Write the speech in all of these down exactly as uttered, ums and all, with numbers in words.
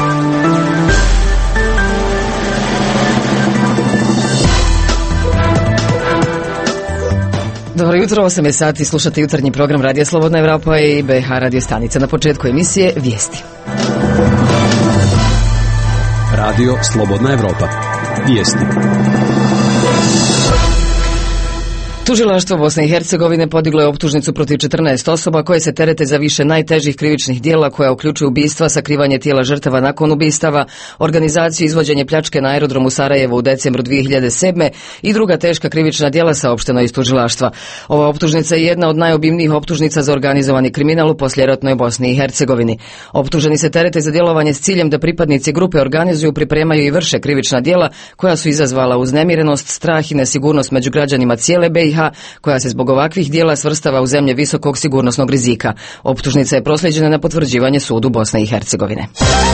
Dobro jutro, osam je sati, slušate jutarnji program Radija Slobodna Evropa i B H radio stanica. Na početku emisije vijesti. Radio Slobodna Evropa. Vijesti. Tužilaštvo Bosne i Hercegovine podiglo je optužnicu protiv četrnaest osoba koje se terete za više najtežih krivičnih djela koja uključuju ubistva, sakrivanje tijela žrtava nakon ubistava, organizaciju i izvođenje pljačke na aerodromu Sarajevo u decembru dvije hiljade sedme i druga teška krivična djela, saopšteno iz tužilaštva. Ova optužnica je jedna od najobimnijih optužnica za organizovani kriminal u poslijeratnoj Bosni i Hercegovini. Optuženi se terete za djelovanje s ciljem da pripadnici grupe organizuju, pripremaju i vrše krivična djela koja su izazvala uznemirenost, strah i nesigurnost među građanima cijele B i H, koja se zbog ovakvih djela svrstava u zemlje visokog sigurnosnog rizika. Optužnica je proslijeđena na potvrđivanje sudu Bosne i Hercegovine.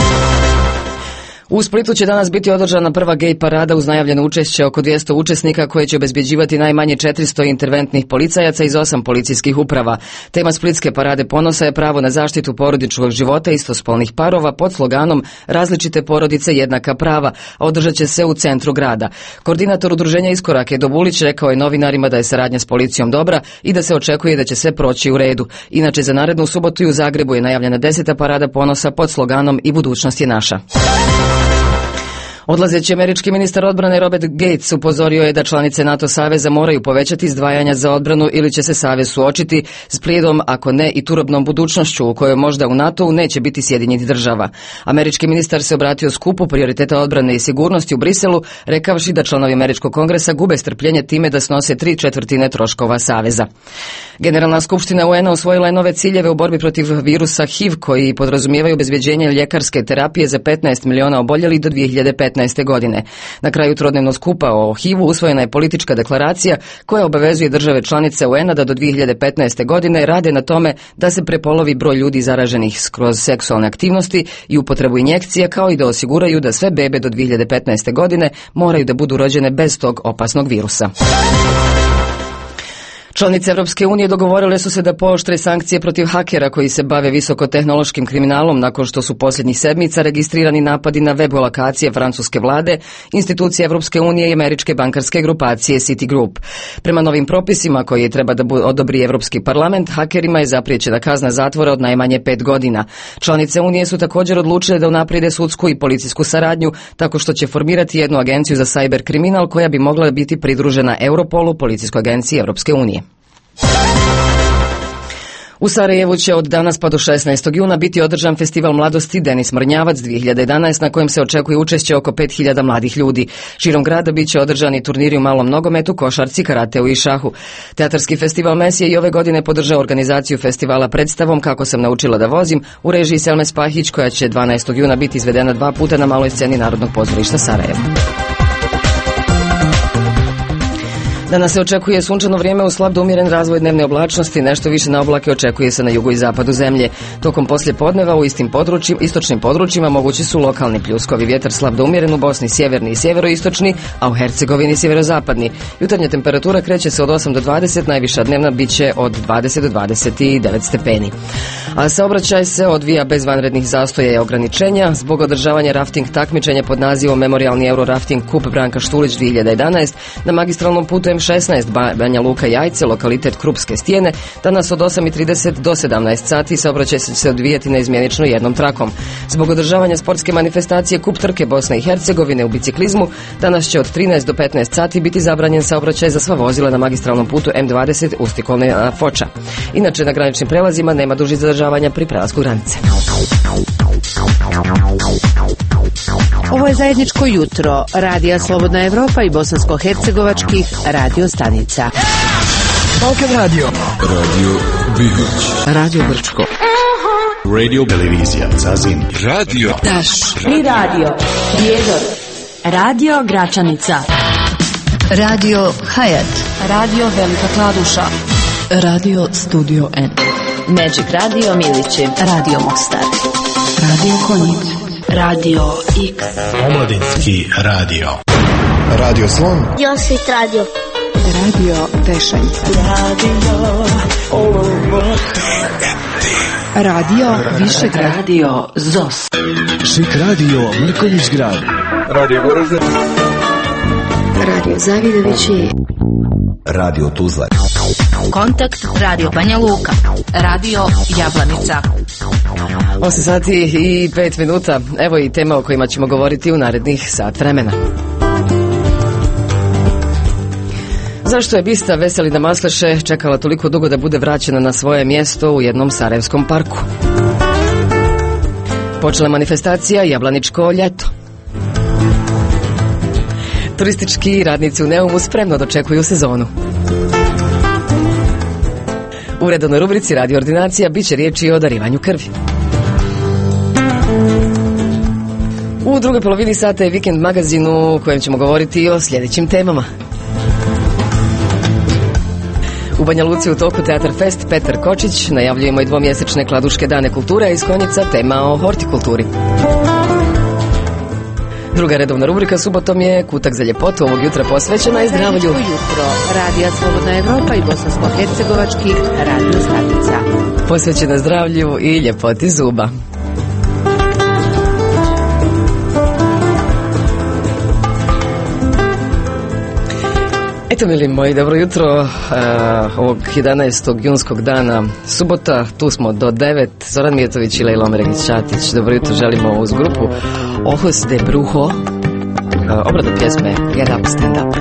U Splitu će danas biti održana prva gej parada uz najavljeno učešće oko dvjesto učesnika koje će obezbjeđivati najmanje četiristo interventnih policajaca iz osam policijskih uprava. Tema splitske parade ponosa je pravo na zaštitu porodičnog života istospolnih parova pod sloganom Različite porodice, jednaka prava, a održat će se u centru grada. Koordinator udruženja Iskorak Edo Bulić rekao je novinarima da je saradnja s policijom dobra i da se očekuje da će sve proći u redu. Inače, za narednu subotu u Zagrebu je najavljena deseta parada ponosa pod sloganom I budućnost je naša. Odlazeći američki ministar odbrane Robert Gates upozorio je da članice NATO saveza moraju povećati izdvajanja za odbranu ili će se savez suočiti s prijedom, ako ne i turobnom budućnošću u kojoj možda u NATO-u neće biti Sjedinjenih država. Američki ministar se obratio skupu prioriteta odbrane i sigurnosti u Briselu, rekavši da članovi američkog kongresa gube strpljenje time da snose tri četvrtine troškova saveza. Generalna skupština U N-a usvojila je nove ciljeve u borbi protiv virusa H I V koji podrazumijevaju obezbjeđenje ljekarske terapije za petnaest miliona oboljelih do dvije hiljade petnaeste. godine. Na kraju trodnevnog skupa o H I V-u usvojena je politička deklaracija koja obavezuje države članice U N-a da do dvije hiljade petnaeste. godine rade na tome da se prepolovi broj ljudi zaraženih kroz seksualne aktivnosti i upotrebu injekcija, kao i da osiguraju da sve bebe do dvije hiljade petnaeste. godine moraju da budu rođene bez tog opasnog virusa. Članice Evropske unije dogovorile su se da pooštre sankcije protiv hakera koji se bave visokotehnološkim kriminalom nakon što su posljednjih sedmica registrirani napadi na web lokacije francuske vlade, institucije Evropske unije i američke bankarske grupacije Citigroup. Prema novim propisima koje treba da odobri Evropski parlament, hakerima je zapriječena kazna zatvora od najmanje pet godina. Članice unije su također odlučile da unaprijede sudsku i policijsku saradnju tako što će formirati jednu agenciju za cyber kriminal koja bi mogla biti pridružena Europolu, policijskoj agenciji Evropske unije. U Sarajevu će od danas pa do šesnaestog juna biti održan festival mladosti Denis Mrnjavac dvije hiljade jedanaeste. na kojem se očekuje učešće oko pet hiljada mladih ljudi. Širom grada bit će održani turniri u malom nogometu, košarci, karateu i šahu. Teatarski festival Mes je i ove godine podržao organizaciju festivala predstavom Kako sam naučila da vozim u režiji Selme Spahić, koja će dvanaestog juna biti izvedena dva puta na maloj sceni Narodnog pozorišta Sarajevo. Danas se očekuje sunčano vrijeme uz slab do umjeren razvoj dnevne oblačnosti, nešto više na oblake očekuje se na jugu i zapadu zemlje. Tokom poslije podneva u istim područjima, istočnim područjima mogući su lokalni pljuskovi, vjetar slab do umjeren u Bosni sjeverni i sjeveroistočni, a u Hercegovini sjeverozapadni. Jutarnja temperatura kreće se od osam do dvadeset, najviša dnevna bit će od dvadeset do dvadeset devet stepeni. A saobraćaj se odvija bez vanrednih zastoja i ograničenja zbog održavanja rafting takmičenja pod nazivom Memorialni Euro Rafting Kup Branka Štulić dvije hiljade jedanaeste. na magistralnom putu M šesnaest Banja Luka Jajce, lokalitet Krupske stijene. Danas od osam i trideset do sedamnaest sati saobraćaj će se odvijati neizmjenično jednom trakom. Zbog održavanja sportske manifestacije Kup trke Bosne i Hercegovine u biciklizmu, danas će od trinaest do petnaest sati biti zabranjen saobraćaj za sva vozila na magistralnom putu M dvadeset Ustikolna Foča. Inače, na graničnim prelazima nema dužih zadržavanja pri prelasku granice. Ovo je zajedničko jutro Radija Slobodna Evropa i bosansko-hercegovačkih radio stanica. Balkan radio. Radio Bihać. Radio Brčko. Radio Televizija Zazin. Radio Taš. I radio Prijedor. Radio Gračanica. Radio Hayat. Radio Velika Kladuša. Radio Studio N. Magic Radio Milići. Radio Mostar. Radio Konjic. Radio X. Omladinski radio. Radio Slon. Josip Radio. Radio Tešanj. Radio Višegrad. Radio Zos. Šik radio Mrkonjić Grad. Radio Goražde. Radio Zavidovići. Radio Tuzla. Kontakt Radio Banja Luka. Radio Jablanica. osam sati i pet minuta. Evo i tema o kojima ćemo govoriti u narednih sat vremena. Zašto je bista Veselina Masleše čekala toliko dugo da bude vraćena na svoje mjesto u jednom sarajevskom parku? Počela manifestacija Jablaničko ljeto. Turistički radnici u Neumu spremno dočekuju sezonu. U redovnoj rubrici Radio Ordinacija bit će riječi o darivanju krvi. U drugoj polovini sata je Vikend magazinu u kojem ćemo govoriti o sljedećim temama. U Banja Luci u toku Teatar Fest Petar Kočić, najavljujemo i dvomjesečne kladuške dane kulture, a iz Konjica tema o hortikulturi. Druga redovna rubrika subotom je Kutak za ljepotu, ovog jutra posvećena i zdravlju. Jutro, Radija Slobodna Evropa i bosansko-hercegovačkih radio stanica. Posvećena zdravlju i ljepoti zuba. Eto, mili moji, dobro jutro uh, ovog jedanaestog junskog dana, subota, tu smo do devet. Zoran Mijetović i Lejla Omeregić-Čatić, dobro jutro želimo uz grupu Ojos de Brujo, uh, obradu pjesme Get Up, Stand Up.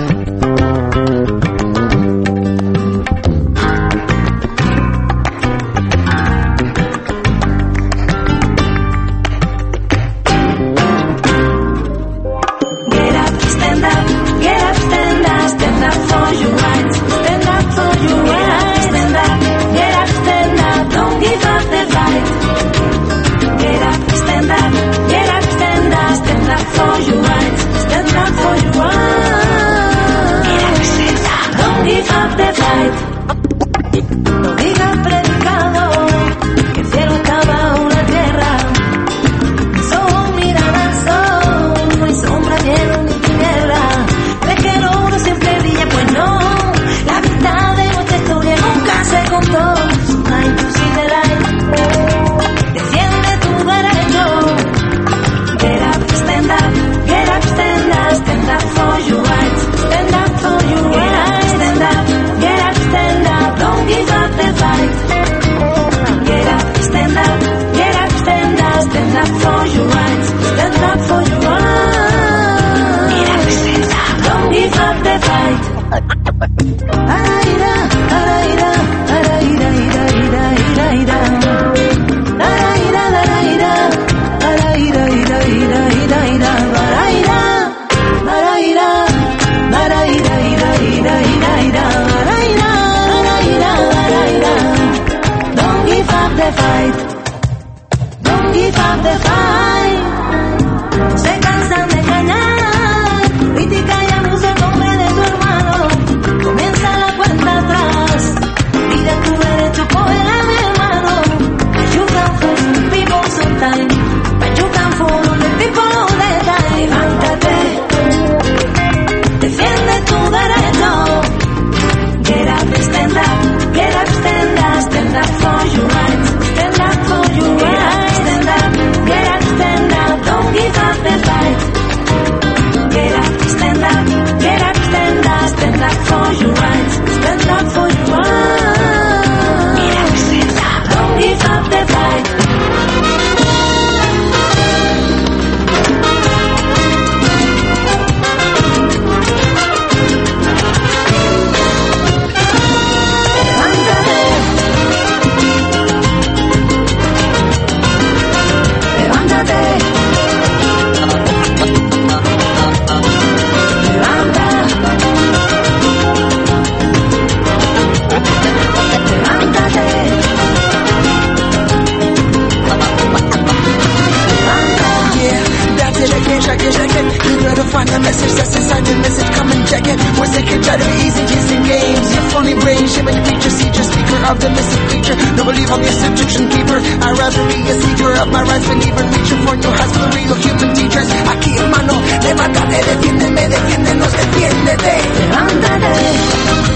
Levántate, defiéndeme, defiéndenos, defiéndete. Levántate.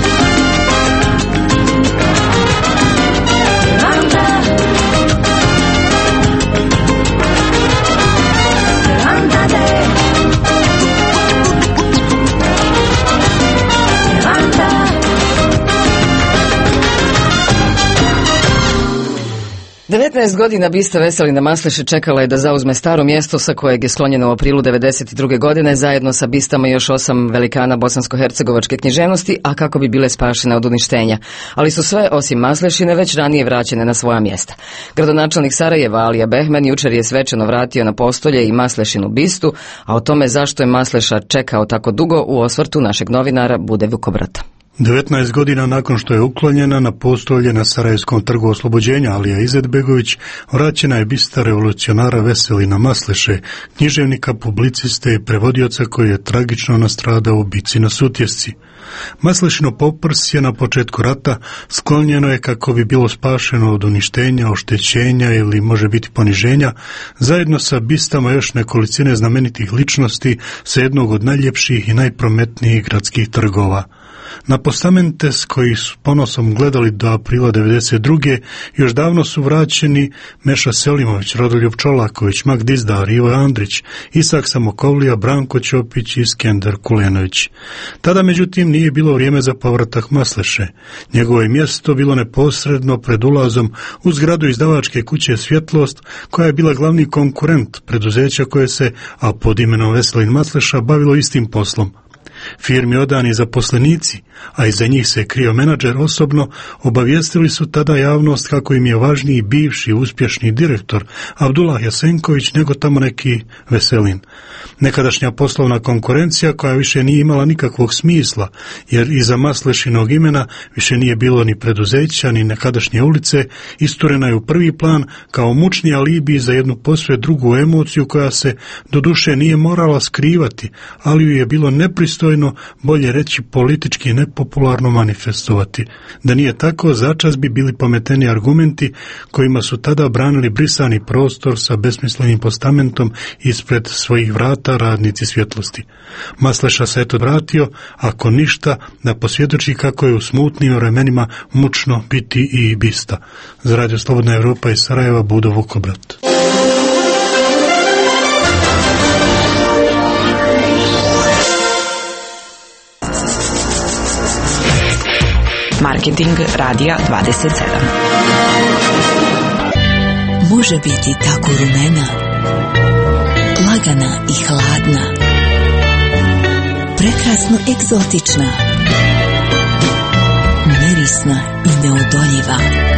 devetnaest godina bista Veselina Masleše čekala je da zauzme staro mjesto sa kojeg je sklonjeno u aprilu devedeset druge godine zajedno sa bistama još osam velikana bosansko-hercegovačke književnosti, a kako bi bile spašene od uništenja. Ali su sve, osim Maslešine, već ranije vraćene na svoja mjesta. Gradonačelnik Sarajeva Alija Behman jučer je svečano vratio na postolje i Maslešinu bistu, a o tome zašto je Masleša čekao tako dugo u osvrtu našeg novinara Bude Vukobrata. devetnaest godina nakon što je uklonjena na postolje na Sarajevskom trgu oslobođenja Alija Izetbegović, vraćena je bista revolucionara Veselina Masleše, književnika, publiciste i prevodioca koji je tragično nastradao u bici na Sutjesci. Maslešino poprsje na početku rata sklonjeno je kako bi bilo spašeno od uništenja, oštećenja ili može biti poniženja, zajedno sa bistama još nekolicine znamenitih ličnosti sa jednog od najljepših i najprometnijih gradskih trgova. Na postamente s koji su ponosom gledali do aprila devedeset druge još davno su vraćeni Meša Selimović, Rodoljub Čolaković, Mag Dizdar, Ivo Andrić, Isak Samokovlija, Branko Ćopić i Iskender Kulenović. Tada međutim nije bilo vrijeme za povratak Masleše. Njegovo je mjesto bilo neposredno pred ulazom u zgradu izdavačke kuće Svjetlost, koja je bila glavni konkurent preduzeća koje se, a pod imenom Veselin Masleša, bavilo istim poslom. Firmi odani zaposlenici, a iza njih se krio menadžer osobno, obavijestili su tada javnost kako im je važniji bivši uspješni direktor Abdullah Jasenković nego tamo neki Veselin. Nekadašnja poslovna konkurencija koja više nije imala nikakvog smisla, jer iza Maslešinog imena više nije bilo ni preduzeća, ni nekadašnje ulice, isturena je u prvi plan kao mučni alibi za jednu posve drugu emociju koja se doduše nije morala skrivati, ali ju je bilo nepristojno, bolje reći politički nepopularno manifestovati. Da nije tako, začas bi bili pometeni argumenti kojima su tada branili brisani prostor sa besmislenim postamentom ispred svojih vrata radnici Svjetlosti. Masleša se eto vratio, ako ništa, da posvjedoči kako je u smutnim vremenima mučno biti i bista. Za Radio Slobodna Evropa iz Sarajeva, Budo Vukobrat. Marketing radija dvadeset sedam. Može biti tako rumena, lagana i hladna, prekrasno egzotična, mirisna i neodoljiva.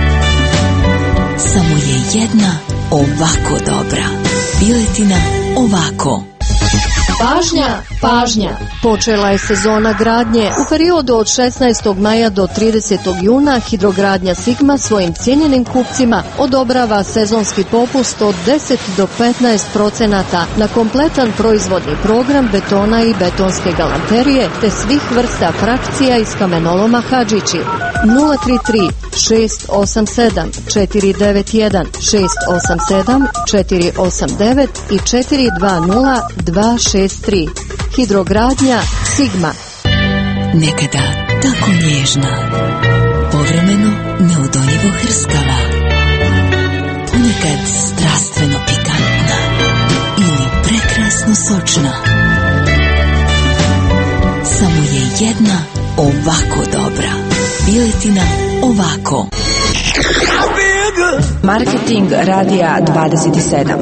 Samo je jedna ovako dobra. Piletina ovako. Pažnja, pažnja! Počela je sezona gradnje. U periodu od šesnaestog maja do tridesetog juna Hidrogradnja Sigma svojim cijenjenim kupcima odobrava sezonski popust od deset do petnaest procenata na kompletan proizvodni program betona i betonske galanterije te svih vrsta frakcija iz kamenoloma Hadžići. nula tri tri šest osam sedam četiri devet jedan šest osam sedam četiri osam devet i četiri dva nula dva šest tri. Hidrogradnja Sigma. Nekada tako nježna, povremeno neodoljivo hrskava, ponekad strastveno pikantna ili prekrasno sočna. Samo je jedna ovako dobra. Piletina ovako. Marketing radija dvadeset sedam.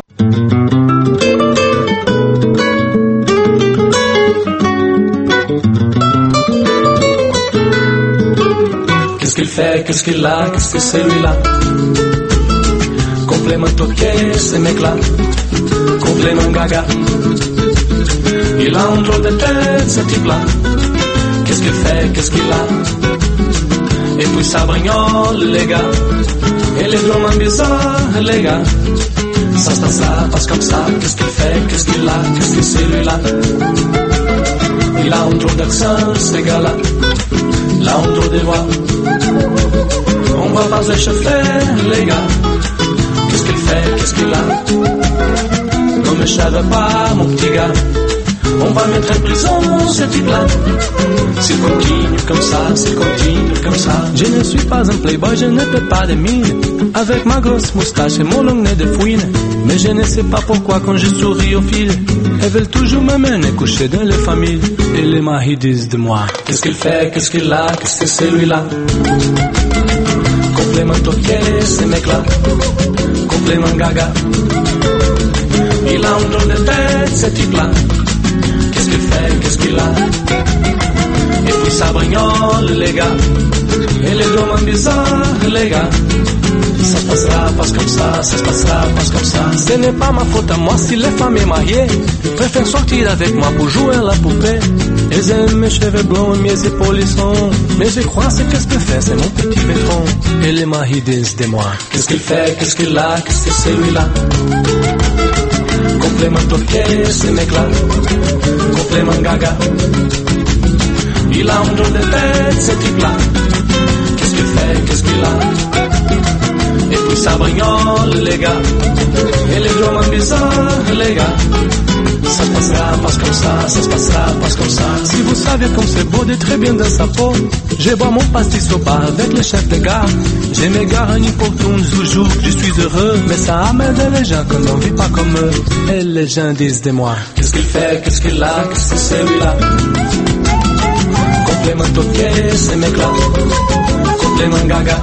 Qu'est-ce qu'il fait, qu'est-ce qu'il a, qu'est-ce que c'est lui-là? Complètement toqué, ce mec-là. Complètement gaga. Il a un drôle de tête, ce type-là. Qu'est-ce qu'il fait, qu'est-ce qu'il a? Et puis ça brignole, les gars. Et les drômes bizarres, les gars. Ça, ça, ça, passe comme ça. Qu'est-ce qu'il fait, qu'est-ce qu'il a, qu'est-ce que c'est lui-là? Il a un drôle d'accent, ce gars-là. Il a un drôle de voix. On va pas s'échauffer, les gars. Qu'est-ce qu'il fait, qu'est-ce qu'il a? Ne me charge pas, mon petit gars. On va mettre en prison ce type-là. S'il continue comme ça, s'il continue comme ça. Je ne suis pas un playboy, je ne peux pas de mine. Avec ma grosse moustache et mon long nez de fouine. Mais je ne sais pas pourquoi quand je souris au fil, elles veulent toujours me mener coucher dans les familles. Et les maris disent de moi: qu'est-ce qu'il fait, qu'est-ce qu'il a, qu'est-ce que c'est lui-là? complément toqué, c'est m'éclat, complément gaga. Il a un drôle de tête, ce type-là. Qu'est-ce qu'il fait, qu'est-ce qu'il a? Et puis ça brignole, les gars. Et les gommes bizarres, les gars. Ça se passera, passe comme ça, ça se passera, passe comme ça. Ce n'est pas ma faute à moi si les femmes est mariées préfèrent sortir avec moi pour jouer à la poupée. Elles aiment mes cheveux blonds et mes épaules sont. Mais je crois c'est qu'est-ce qu'elle fait, c'est mon petit béton. Et les maris disent de moi. Qu'est-ce qu'il fait, qu'est-ce qu'il a, qu'est-ce que c'est lui-là? Complément toqué, ce mec-là. Complément gaga. Il a un drôle de tête, ce type-là. Qu'est-ce qu'il fait, qu'est-ce qu'il a? Et puis ça brignole, les gars. Et les gommes bizarres, les gars. Ça se passera, passe comme ça, ça se passera, passe comme ça. Si vous savez comme c'est beau d'être très bien dans sa peau, je bois mon pastis au bar avec le chef de gare. J'ai mes garnis pour toujours, je suis heureux. Mais ça amène les gens qu'on n'en vit pas comme eux. Et les gens disent de moi. Qu'est-ce qu'il fait, qu'est-ce qu'il a, qu'est-ce que c'est lui-là? Complément toqué, c'est mec-là. Complément gaga.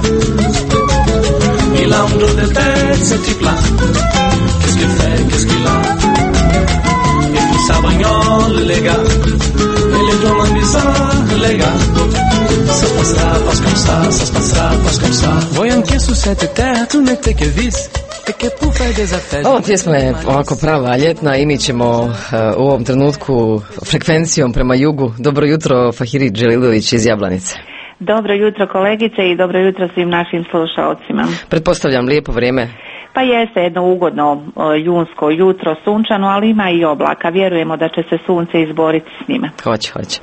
Il a un drôle de tête, ce type-là. Qu'est-ce qu'il fait, qu'est-ce qu'il a? Et puis ça brignole, les gars. Et les gommes bizarres, les gars. Ça se passera, passe comme ça, ça se passera, passe comme ça. Voyant que su cette terre, tu n'étais que vice. Ova pjesma je ovako prava ljetna i mi ćemo uh, u ovom trenutku frekvencijom prema jugu. Dobro jutro, Fahiri Dželilović iz Jablanice. Dobro jutro kolegice i dobro jutro svim našim slušalcima. Pretpostavljam lijepo vrijeme. Pa jeste jedno ugodno uh, junsko jutro, sunčano, ali ima i oblaka. Vjerujemo da će se sunce izboriti s njima. Hoće, hoće.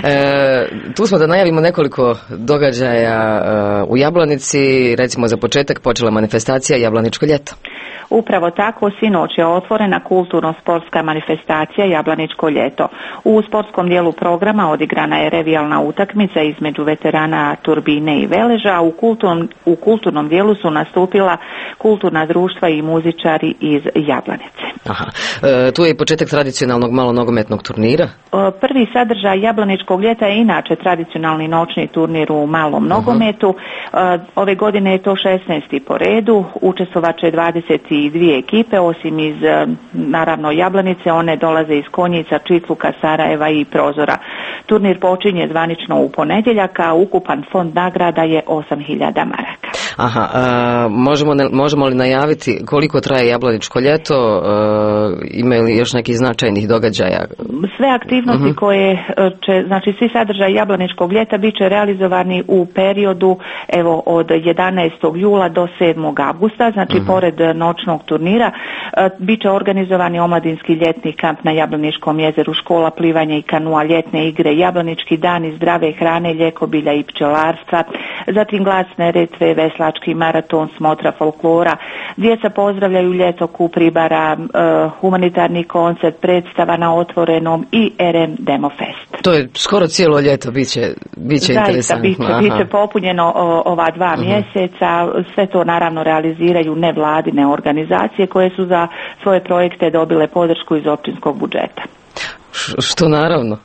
E, tu smo da najavimo nekoliko događaja uh, u Jablanici. Recimo za početak počela manifestacija Jablaničko ljeto. Upravo tako, sinoć je otvorena kulturno-sportska manifestacija Jablaničko ljeto. U sportskom dijelu programa odigrana je revijalna utakmica između veterana Turbine i Veleža, a u kulturnom, u kulturnom dijelu su nastupila kulturna društva i muzičari iz Jablanice. Aha. E, tu je i početak tradicionalnog malonogometnog turnira. E, prvi sadržaj Jablaničkog ljeta je inače tradicionalni noćni turnir u malom nogometu. E, ove godine je to šesnaesti po redu, učestvovaće dvadeset dvije ekipe, osim iz, naravno, Jablanice, one dolaze iz Konjica, Čitluka, Sarajeva i Prozora. Turnir počinje zvanično u ponedjeljak, a ukupan fond nagrada je osam hiljada maraka. Aha, a, možemo, ne, možemo li najaviti koliko traje Jablaničko ljeto, a, imaju li još nekih značajnih događaja? Sve aktivnosti uh-huh. koje će, znači svi sadržaj Jablaničkog ljeta bit će realizovani u periodu evo od jedanaestog jula do sedmog avgusta, znači uh-huh. pored noćnog turnira bit će organizovani omladinski ljetni kamp na Jablaničkom jezeru, škola plivanja i kanua, ljetne igre, Jablanički dani zdrave hrane, ljekobilja i pčelarstva, zatim glasne retve, veslački maraton, smotra folklora, djeca pozdravljaju ljeto, kup ribara, uh, humanitarni koncert, predstava na otvorenom i R M Demo Fest. To je skoro cijelo ljeto, bit će, bit će interesantno. Zaista, bit će popunjeno o, ova dva uh-huh. mjeseca, sve to naravno realiziraju nevladine organizacije koje su za svoje projekte dobile podršku iz općinskog budžeta. Š, što naravno?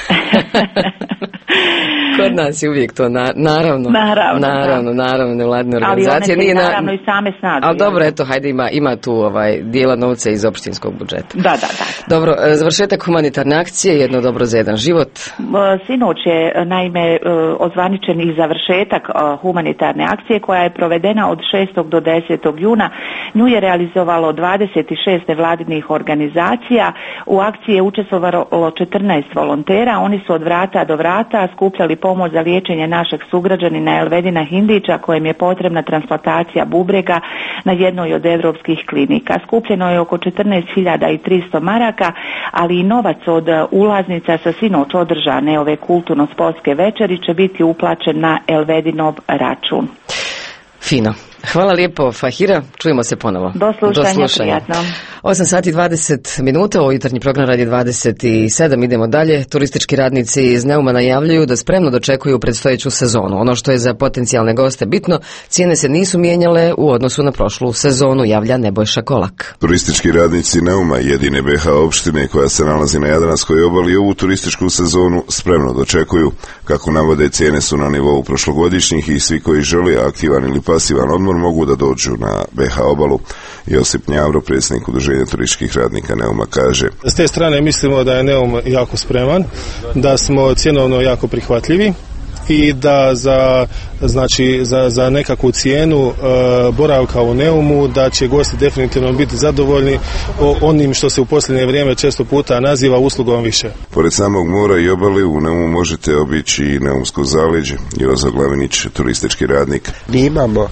Kod nas je uvijek to, na, naravno, naravno, naravno, naravno, nevladine organizacije. Ali one se naravno i same snađu. Ali dobro, eto, hajde, ima, ima tu ovaj, dijela novca iz općinskog budžeta. Da, da, da. Dobro, završetak humanitarne akcije, jedno dobro za jedan život. Sinoć je, naime, ozvaničen i završetak humanitarne akcije koja je provedena od šestog do desetog juna. Nju je realizovalo dvadeset šest nevladinih organizacija. U akciji je učestvovalo četrnaest volontera. Oni su od vrata do vrata skupljali pomoć za liječenje našeg sugrađanina Elvedina Hindića kojem je potrebna transplantacija bubrega na jednoj od europskih klinika. Skupljeno je oko četrnaest hiljada tristo maraka, ali i novac od ulaznica sa sinoć održane ove kulturno-sportske večeri će biti uplaćen na Elvedinov račun. Fino. Hvala lijepo, Fahira. Čujemo se ponovo. Do slušanja, Do slušanja. Prijatno. osam sati i dvadeset minuta, ovo jutarnji program Radio dvadeset sedam. Idemo dalje. Turistički radnici iz Neuma najavljuju da spremno dočekuju predstojeću sezonu. Ono što je za potencijalne goste bitno, cijene se nisu mijenjale u odnosu na prošlu sezonu, javlja Nebojša Kolak. Turistički radnici Neuma, jedine B H opštine koja se nalazi na Jadranskoj obali, ovu turističku sezonu spremno dočekuju. Kako navode, cijene su na nivou prošlogodišnjih i svi koji žele aktivan ili pasivan odmor mogu da dođu na B H obalu. Josip Njavro, predsjednik Udruženja turističkih radnika Neuma, kaže: S te strane mislimo da je Neum jako spreman, da smo cjenovno jako prihvatljivi i da za, znači, za, za nekakvu cijenu e, boravka u Neumu da će gosti definitivno biti zadovoljni o onim što se u posljednje vrijeme često puta naziva uslugom više. Pored samog mora i obale u Neumu možete obići i Neumsko zaleđe. Jozo Glavinić, turistički radnik. Mi imamo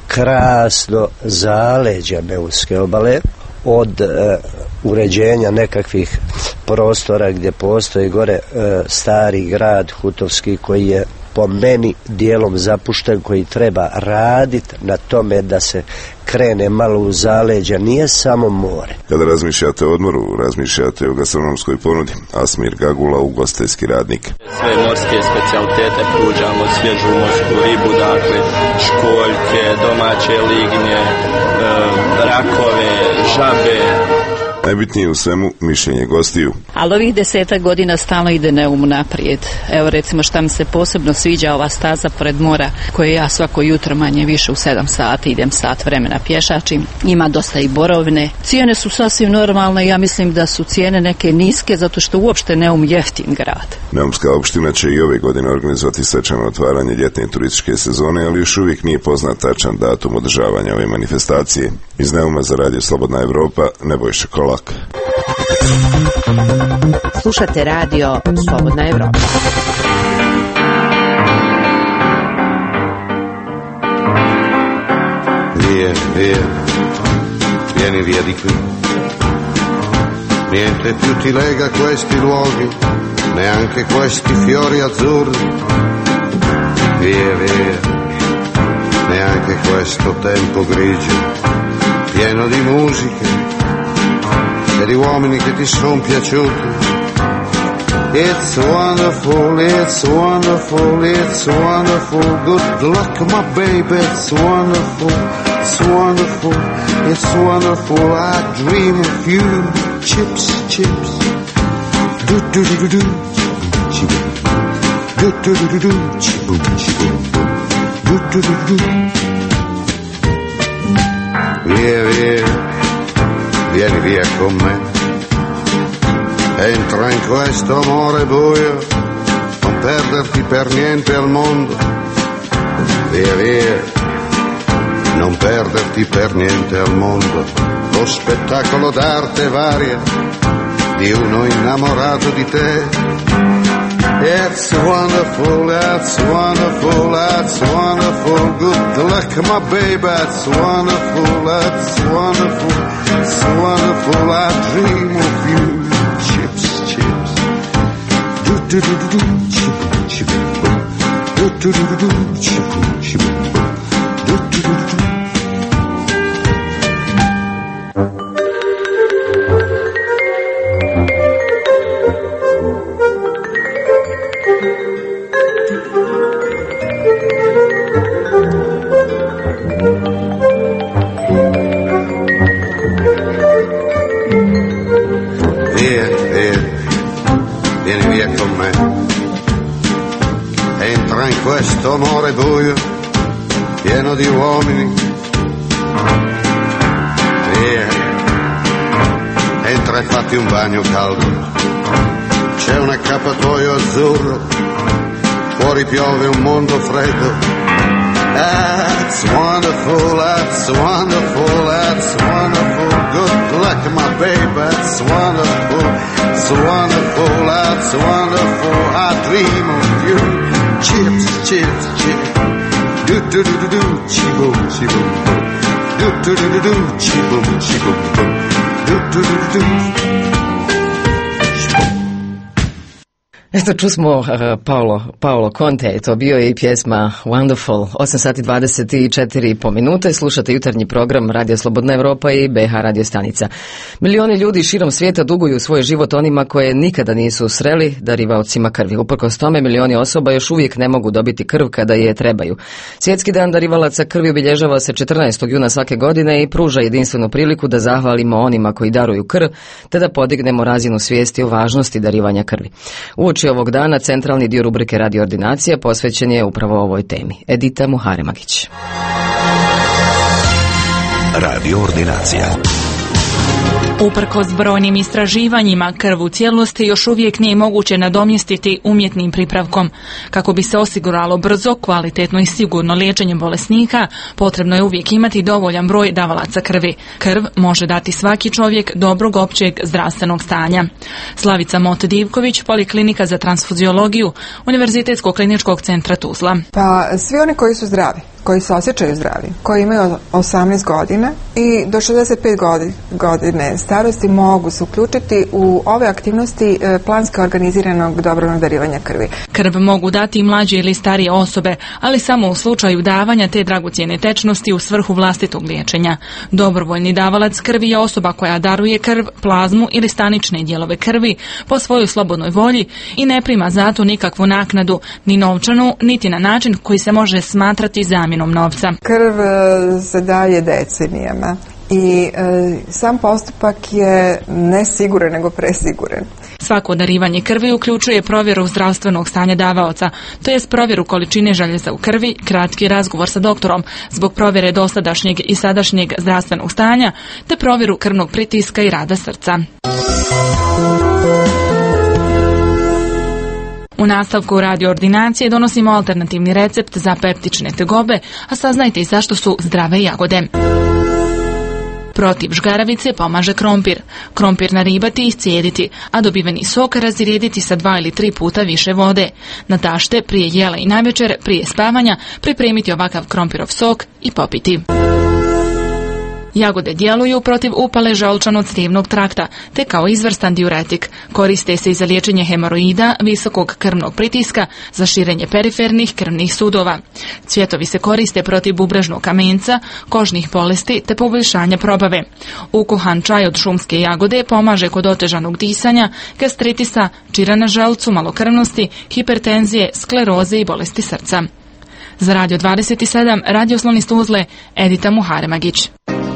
krasno zaleđa Neumske obale, od e, uređenja nekakvih prostora gdje postoji gore e, stari grad Hutovski koji je po meni dijelom zapušten, koji treba raditi na tome da se krene malo u zaleđa, nije samo more. Kada razmišljate o odmoru, razmišljate o gastronomskoj ponudi. Asmir Gagula, ugostiteljski radnik. Sve morske specijalitete pružamo, svježu morsku ribu, dakle školjke, domaće lignje, e, rakove, žabe. Najbitnije u svemu mišljenje gostiju. Ali ovih desetak godina stalno ide Neum naprijed. Evo recimo šta mi se posebno sviđa, ova staza pored mora koje ja svako jutro manje više u sedam sati idem sat vremena pješačim. Ima dosta i borovine. Cijene su sasvim normalne, ja mislim da su cijene neke niske zato što uopšte Neum jeftin grad. Neumska opština će i ove godine organizovati svečano otvaranje ljetne turističke sezone, ali još uvijek nije poznat tačan datum održavanja ove manifestacije. Iz Neuma za Radio Slobodna Evropa, Nebojša Kolak. Slušate Radio Slobodna Evropa. Via, via, vieni via di qui. Niente più ti lega questi luoghi, neanche questi fiori azzurri. Via, via, neanche questo tempo grigio, pieno di musiche e di uomini che ti son piaciuti. It's wonderful, it's wonderful, it's wonderful. Good luck, my baby, it's wonderful, it's wonderful, it's wonderful. I dream of you. Chips, chips. Do do do do do. Chiboom. Do do do do do. Chiboom, chiboom. Do do do do do. Via, via. Vieni via con me, entra in questo amore buio, non perderti per niente al mondo. Via via, non perderti per niente al mondo. Lo spettacolo d'arte varia di uno innamorato di te. It's wonderful, it's wonderful, it's wonderful. Good luck, my baby, it's wonderful, it's wonderful, it's wonderful. I dream of you. Chips, chips. Do do do do do. Chip, chip. Do do do do do. Chip, chip. Do do do do do. Questo amore buio, pieno di uomini. Via, entra e fatti un bagno caldo. C'è un accappatoio azzurro, fuori piove un mondo freddo. That's wonderful, that's wonderful, that's wonderful. Good luck, my baby, that's wonderful, it's wonderful, that's wonderful. I dream of you. Chips, chips, chips. Do do do do do. Chiboom, chiboom. Do do do do do. Chiboom, chiboom. Do do do do do. Eto, čusmo uh, Paolo, Paolo Conte, je to bio i pjesma Wonderful, osam sati dvadeset četiri po minute, slušate jutarnji program Radio Slobodna Evropa i B H radio stanica. Milioni ljudi širom svijeta duguju svoj život onima koje nikada nisu sreli, darivaocima krvi. Uprkos tome, milioni osoba još uvijek ne mogu dobiti krv kada je trebaju. Svjetski dan darivalaca krvi obilježava se četrnaestog juna svake godine i pruža jedinstvenu priliku da zahvalimo onima koji daruju krv, te da podignemo razinu svijesti o važnosti darivanja krvi. Uoči ovog dana centralni dio rubrike Radio Ordinacija posvećen je upravo ovoj temi. Edita Muharemagić. Radio Ordinacija. Uprkos brojnim istraživanjima, krv u cijelosti još uvijek nije moguće nadomjestiti umjetnim pripravkom. Kako bi se osiguralo brzo, kvalitetno i sigurno liječenje bolesnika, potrebno je uvijek imati dovoljan broj davalaca krvi. Krv može dati svaki čovjek dobrog općeg zdravstvenog stanja. Slavica Mot-Divković, Poliklinika za transfuziologiju, Univerzitetskog kliničkog centra Tuzla. Pa svi oni koji su zdravi, koji se osjećaju zdravi, koji imaju osamnaest godina i do šezdeset pet godine starosti mogu se uključiti u ove aktivnosti planski organiziranog dobrovoljnog darivanja krvi. Krv mogu dati i mlađe ili starije osobe, ali samo u slučaju davanja te dragocjene tečnosti u svrhu vlastitog liječenja. Dobrovoljni davalac krvi je osoba koja daruje krv, plazmu ili stanične dijelove krvi po svojoj slobodnoj volji i ne prima zato nikakvu naknadu, ni novčanu, niti na način koji se može smatrati zamjenom novca. Krv se daje decenijama i e, sam postupak je ne siguran nego presiguran. Svako darivanje krvi uključuje provjeru zdravstvenog stanja davaoca, to jest provjeru količine željeza u krvi, kratki razgovor sa doktorom zbog provjere dosadašnjeg i sadašnjeg zdravstvenog stanja, te provjeru krvnog pritiska i rada srca. U nastavku Radio Ordinacije donosimo alternativni recept za peptične tegobe, a saznajte i zašto su zdrave jagode. Protiv žgaravice pomaže krompir. Krompir naribati i iscijediti, a dobiveni sok razrijediti sa dva ili tri puta više vode. Na tašte prije jela i navečer, prije spavanja, pripremiti ovakav krompirov sok i popiti. Jagode djeluju protiv upale želučano-crijevnog trakta, te kao izvrstan diuretik. Koriste se i za liječenje hemoroida, visokog krvnog pritiska, za širenje perifernih krvnih sudova. Cvjetovi se koriste protiv bubrežnog kamenca, kožnih bolesti te poboljšanja probave. Ukuhan čaj od šumske jagode pomaže kod otežanog disanja, gastritisa, čira na želucu, malokrvnosti, hipertenzije, skleroze i bolesti srca. Za Radio dvadeset sedam, Radio Slon iz Tuzle, Edita Muharemagić.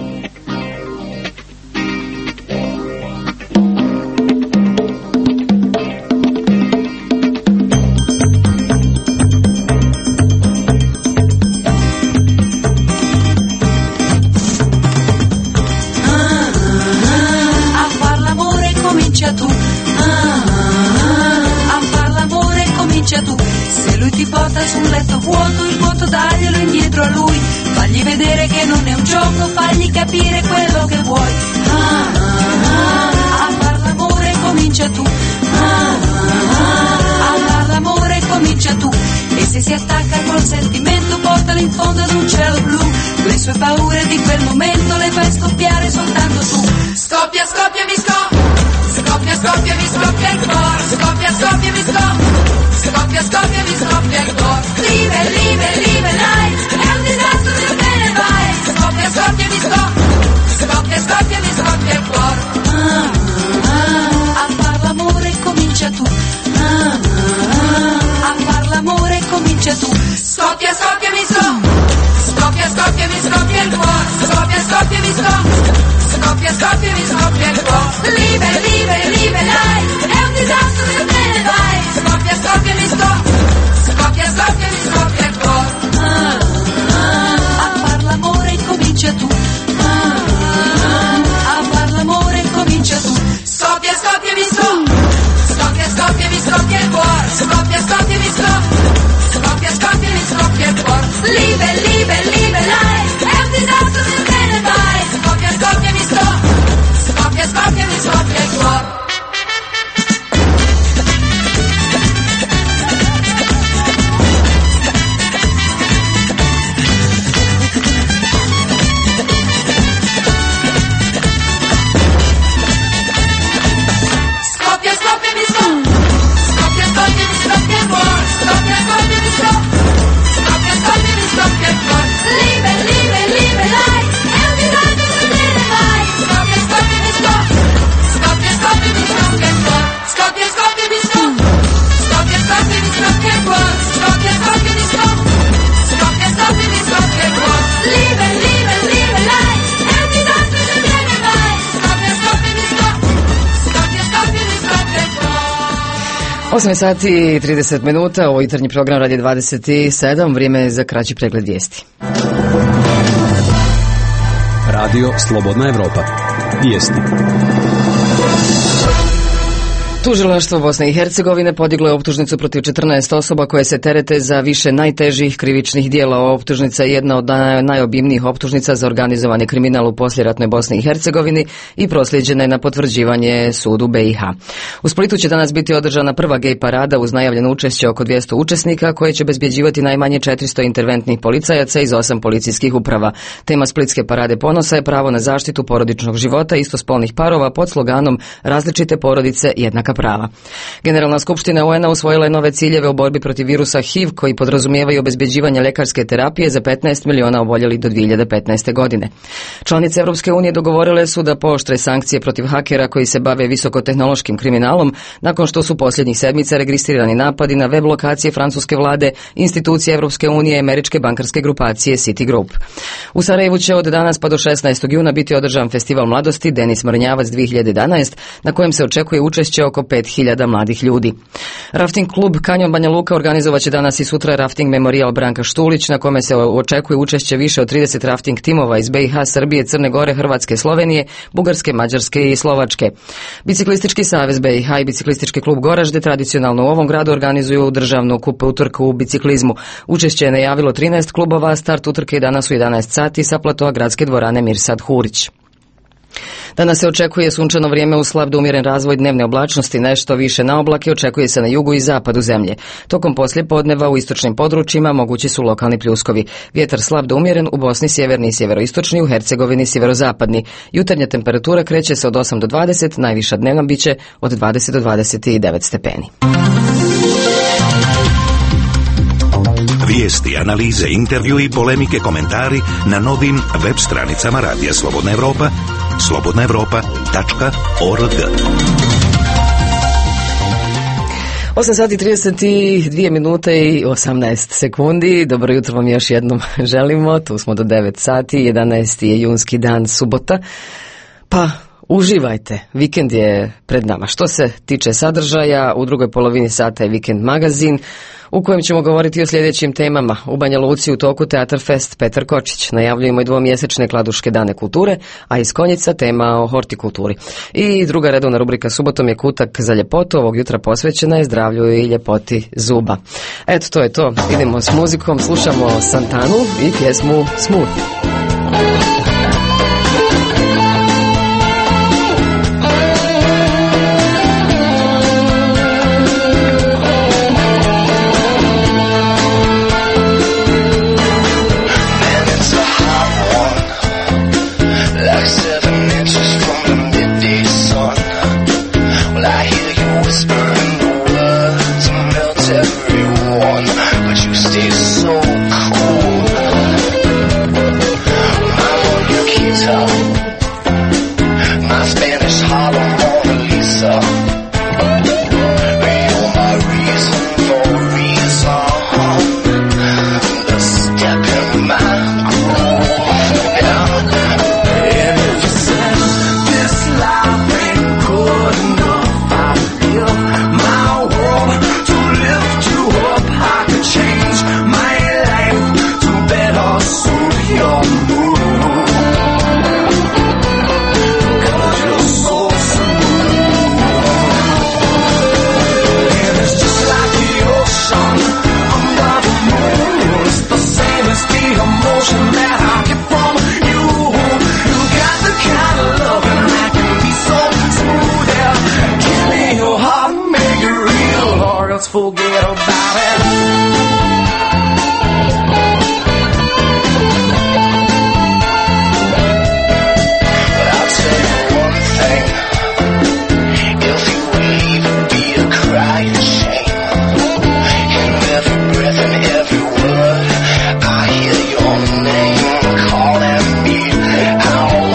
Sul letto vuoto, il vuoto daglielo indietro a lui, fagli vedere che non è un gioco, fagli capire quello che vuoi. Ah, ah, ah, a far l'amore comincia tu, ah, ah, ah, a far l'amore comincia tu, e se si attacca col sentimento portalo in fondo ad un cielo blu, le sue paure di quel momento le fai scoppiare soltanto tu. Scoppia, scoppia, mi scoppia, scoppia, scoppia, mi scoppia il cuore, scoppia, scoppia, mi scoppia. Scoppia, scoppia, mi scoppia il cuore. Live, live, live, life. È un disastro se te ne vai. Scoppia, scoppia, mi scoppia. Scoppia, scoppia, mi scoppia. osam sati i trideset minuta, ovo jutarnji program Radio dvadeset sedam, vrijeme je za kraći pregled vijesti. Radio Slobodna Evropa. Vijesti. Tužilaštvo Bosne i Hercegovine podiglo je optužnicu protiv četrnaest osoba koje se terete za više najtežih krivičnih dijela. Ova optužnica je jedna od najobimnijih optužnica za organizovani kriminal u poslijeratnoj Bosni i Hercegovini i prosljeđena je na potvrđivanje sudu B i H. U Splitu će danas biti održana prva gej parada uz najavljeno učešće oko dvjesto učesnika koje će bezbjeđivati najmanje četiristo interventnih policajaca iz osam policijskih uprava. Tema Splitske parade ponosa je pravo na zaštitu porodičnog života istospolnih parova pod sloganom različite porodice jednaka prava. Generalna skupština U N-a usvojila je nove ciljeve u borbi protiv virusa H I V koji podrazumijevaju obezbjeđivanje ljekarske terapije za petnaest miliona oboljelih do dvije hiljade petnaeste. godine. Članice Europske unije dogovorile su da pooštre sankcije protiv hakera koji se bave visokotehnološkim kriminalom nakon što su posljednjih sedmica registrirani napadi na web lokacije francuske vlade, institucije Europske unije i američke bankarske grupacije Citigroup. U Sarajevu će od danas pa do šesnaestog juna biti održan festival mladosti Denis Mrnjavac dvije hiljade jedanaest na kojem se očekuje učešće oko pet hiljada mladih ljudi. Rafting klub Kanjon Banja Luka organizovat će danas i sutra rafting memorijal Branka Štulić na kome se očekuje učešće više od trideset rafting timova iz B i H, Srbije, Crne Gore, Hrvatske, Slovenije, Bugarske, Mađarske i Slovačke. Biciklistički savez B i H i biciklistički klub Goražde tradicionalno u ovom gradu organizuju državnu kup utrku u biciklizmu. Učešće je najavilo trinaest klubova, start utrke je danas u jedanaest sati sa platoa gradske dvorane Mirsad Hurić. Danas se očekuje sunčano vrijeme uz slab do umjeren razvoj dnevne oblačnosti, nešto više na oblake očekuje se na jugu i zapadu zemlje. Tokom poslije podneva u istočnim područjima mogući su lokalni pljuskovi. Vjetar slab do umjeren u Bosni sjeverni i sjeveroistočni, u Hercegovini sjeverozapadni. Jutarnja temperatura kreće se od osam do dvadeset, najviša dnevna biće od dvadeset do dvadeset devet stepeni. Vijesti, analize, intervju i polemike, komentari na novim web stranicama Radija Slobodna Evropa, slobodna evropa tačka org. osam sati trideset dvije minute i osamnaest sekundi. Dobro jutro vam još jednom želimo. Tu smo do devet sati, jedanaesti je junski dan, subota. Pa uživajte, vikend je pred nama. Što se tiče sadržaja, u drugoj polovini sata je Vikend magazin u kojem ćemo govoriti o sljedećim temama. U Banja Luci u toku Teatar Fest Petar Kočić. Najavljujemo i dvomjesečne Kladuške dane kulture, a iz Konjica tema o hortikulturi. I druga redovna rubrika subotom je Kutak za ljepotu. Ovog jutra posvećena je zdravlju i ljepoti zuba. Eto, to je to. Idemo s muzikom, slušamo Santanu i pjesmu Smooth. Forget about it. But I'll tell you one thing. If you leave, it'll be a crying shame. In every breath and every word, I hear your name calling me out.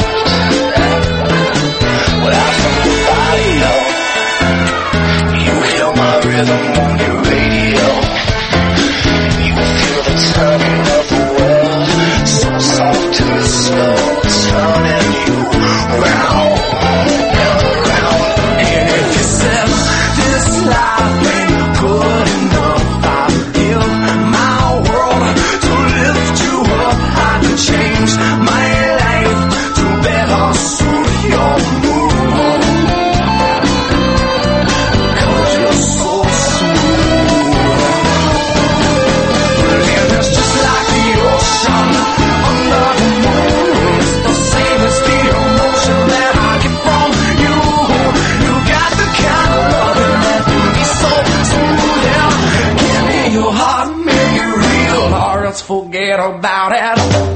Without somebody else, you hear my rhythm on your radio. about it.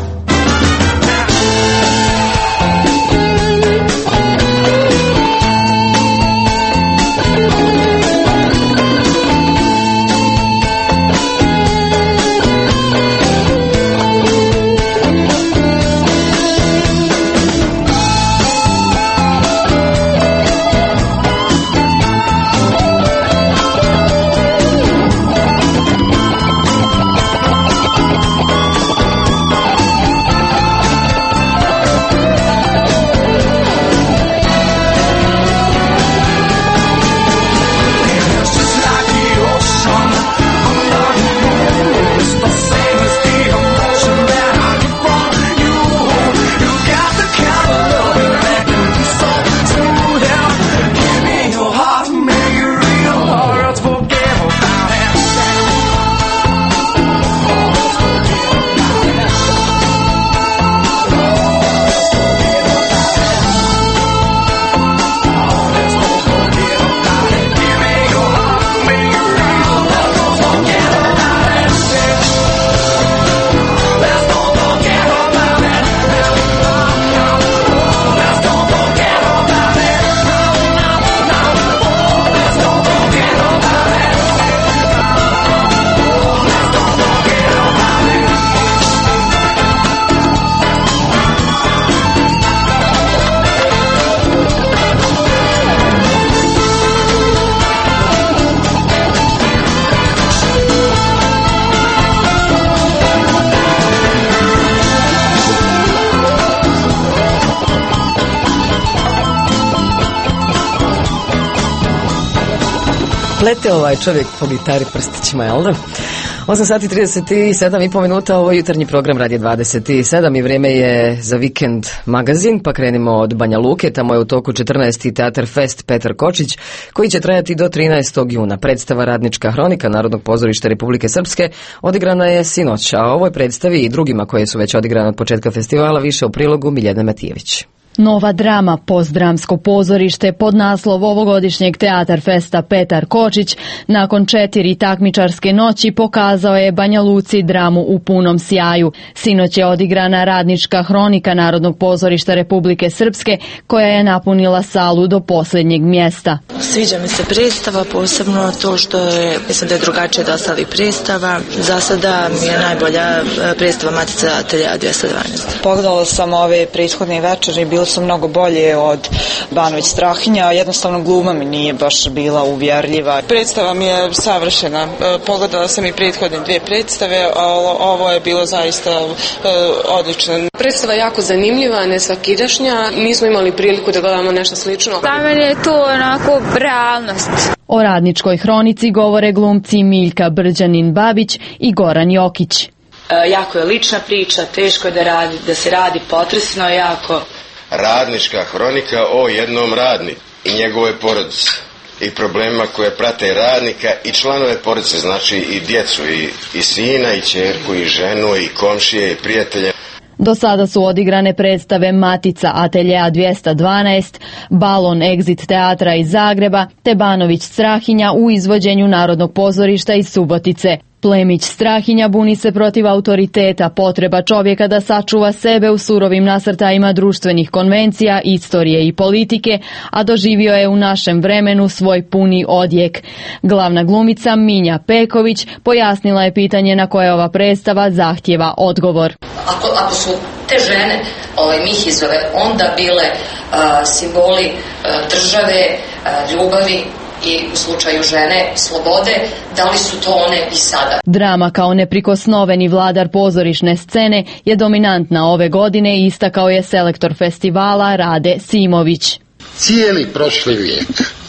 Lete ovaj čovjek po gitari prstićima, jel da? osam sati trideset sedam i po minuta, ovo je jutarnji program Radio dvadeset sedam i vrijeme je za vikend magazin, pa krenimo od Banja Luke. Tamo je u toku četrnaesti Teatar Fest Petar Kočić, koji će trajati do trinaestog juna. Predstava Radnička hronika Narodnog pozorišta Republike Srpske odigrana je sinoć, a o ovoj predstavi i drugima koje su već odigrane od početka festivala više u prilogu Miljane Matijević. Nova drama Postdramsko pozorište pod naslov ovogodišnjeg Teatar Festa Petar Kočić nakon četiri takmičarske noći pokazao je Banja Luci dramu u punom sjaju. Sinoć je odigrana Radnička hronika Narodnog pozorišta Republike Srpske koja je napunila salu do posljednjeg mjesta. Sviđa mi se predstava, posebno to što je, mislim da je drugačije od ostalih predstava. Za sada mi je najbolja predstava Matica Ateljea dvjesto dvanaest. Pogledala sam ove prethodne večeri, bile su mnogo bolje od Banović Strahinja, jednostavno gluma mi nije baš bila uvjerljiva. Predstava mi je savršena, pogledala sam i prethodne dvije predstave, a ovo je bilo zaista odlično. Predstava je jako zanimljiva, nesvakidašnja, nismo imali priliku da gledamo nešto slično. Za mene je to onako realnost. O Radničkoj hronici govore glumci Miljka Brđanin-Babić i Goran Jokić. E, jako je lična priča, teško je da, radi, da se radi, potresno je jako. Radnička hronika o jednom radniku i njegove porodice i problema koje prate radnika i članove porodice, znači i djecu, i, i sina, i ćerku, i ženu, i komšije, i prijatelje. Do sada su odigrane predstave Matica Ateljea dvjesto dvanaest, Balon Exit teatra iz Zagreba, te Banović Strahinja u izvođenju Narodnog pozorišta iz Subotice. Plemić Strahinja buni se protiv autoriteta, potreba čovjeka da sačuva sebe u surovim nasrtajima društvenih konvencija, istorije i politike, a doživio je u našem vremenu svoj puni odjek. Glavna glumica Minja Peković pojasnila je pitanje na koje ova predstava zahtjeva odgovor. Ako, ako su te žene, ovaj Mihizove, onda bile uh, simboli uh, države, uh, ljubavi, i u slučaju žene slobode, da li su to one i sada? Drama kao neprikosnoveni vladar pozorišne scene je dominantna ove godine i istakao je selektor festivala Rade Simović. Cijeli prošli vijek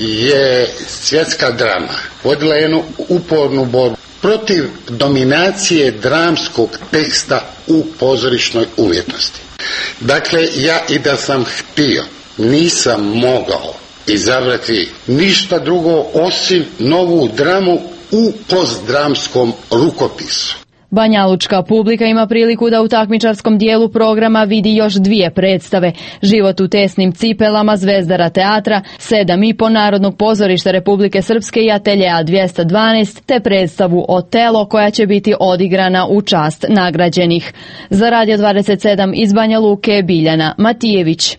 je svjetska drama vodila jednu upornu borbu protiv dominacije dramskog teksta u pozorišnoj umjetnosti. Dakle, ja i da sam htio, nisam mogao izabrati ništa drugo osim novu dramu u postdramskom rukopisu. Banjalučka publika ima priliku da u takmičarskom dijelu programa vidi još dvije predstave. Život u tesnim cipelama Zvezdara teatra, sedam i po Narodnog pozorišta Republike Srpske i Ateljea dvjesto dvanaest, te predstavu Otelo koja će biti odigrana u čast nagrađenih. Za Radio dvadeset sedam iz Banja Luke, Biljana Matijević.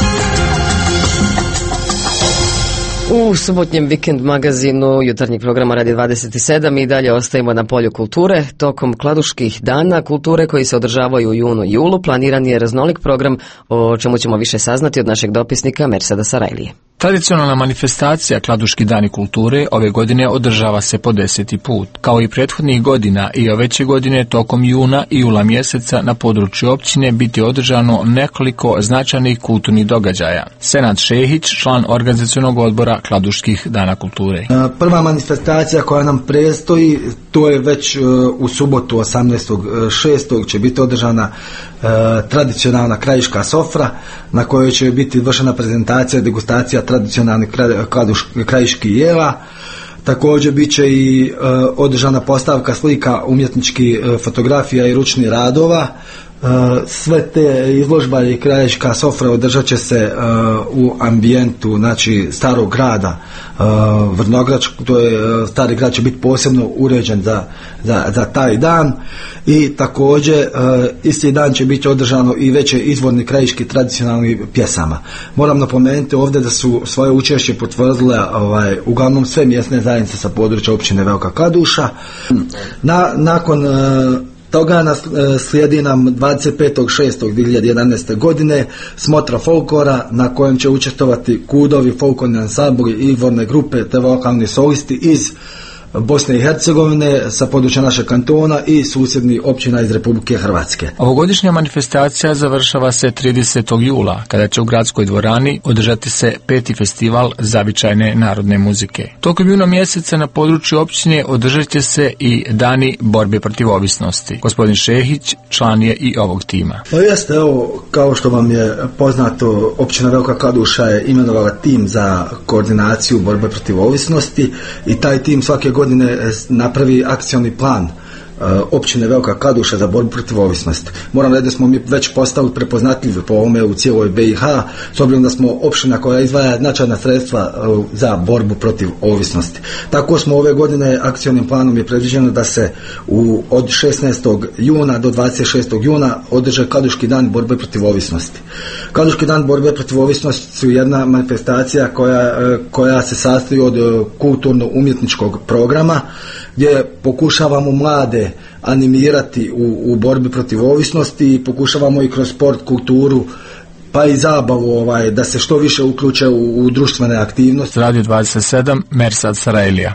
U subotnjem vikend magazinu jutarnjeg programa Radio dvadeset sedam i dalje ostajemo na polju kulture. Tokom Kladuških dana kulture koji se održavaju u junu i julu planiran je raznolik program, o čemu ćemo više saznati od našeg dopisnika Mersada Sarajlije. Tradicionalna manifestacija Kladuški dani kulture ove godine održava se po deseti put. Kao i prethodnih godina i ove će godine tokom juna i jula mjeseca na području općine biti održano nekoliko značajnih kulturnih događaja. Senad Šehić, član organizacionog odbora Kladuških dana kulture. Prva manifestacija koja nam predstoji, to je već u subotu osamnaestog šestog će biti održana tradicionalna krajiška sofra na kojoj će biti vršena prezentacija, degustacija tradicionalnih krajiških jela. Također bit će i uh, održana postavka slika umjetničkih uh, fotografija i ručnih radova. Uh, sve te izložba i krajiška sofra održat će se uh, u ambijentu, znači, starog grada uh, Vrnograč, to je uh, stari grad će biti posebno uređen za, za, za taj dan. I također uh, isti dan će biti održano i veće izvorni krajiški tradicionalni pjesama. Moram napomenuti ovdje da su svoje učešće potvrdile ovaj, uglavnom sve mjesne zajednice sa područja općine Velika Kladuša. Na, nakon uh, toga nas slijedi nam dvadeset petog šestog dvije hiljade jedanaeste. godine smotra folklora na kojem će učestvovati kudovi, folklorni ansambli i izvorne grupe te vokalni solisti iz Bosne i Hercegovine, sa područja našeg kantona i susjednih općina iz Republike Hrvatske. Ovogodišnja manifestacija završava se tridesetog jula, kada će u gradskoj dvorani održati se peti festival zavičajne narodne muzike. Tokom juna mjeseca na području općine održat će se i dani borbe protiv ovisnosti. Gospodin Šehić član je i ovog tima. Pa jeste, evo, kao što vam je poznato, općina Velika Kladuša je imenovala tim za koordinaciju borbe protiv ovisnosti i taj tim svake godine napravi akcioni plan općine Velika Kladuša za borbu protiv ovisnosti. Moram reći da smo mi već postali prepoznatljivi po ovome u cijeloj B i H, s obzirom da smo općina koja izdvaja značajna sredstva za borbu protiv ovisnosti. Tako smo ove godine akcionim planom je predviđeno da se u, od šesnaestog juna do dvadeset šestog juna održe Kladuški dan borbe protiv ovisnosti. Kladuški dan borbe protiv ovisnosti su jedna manifestacija koja, koja se sastoji od kulturno-umjetničkog programa gdje pokušavamo mlade animirati u, u borbi protiv ovisnosti i pokušavamo i kroz sport, kulturu pa i zabavu ovaj, da se što više uključe u, u društvene aktivnosti. Radio dvadeset sedam, Mersad Sarajlija.